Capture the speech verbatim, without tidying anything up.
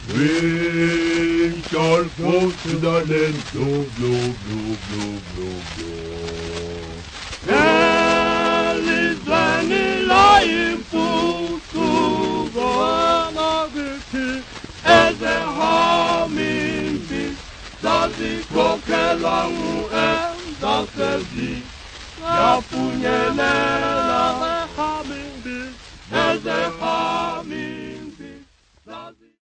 We shall go to the land, blow, blow, blow, blow, blow, blow. There is any lying fool to go on with as a humming bee. Does it go along and does the bee? Ya punyela humming bee as a humming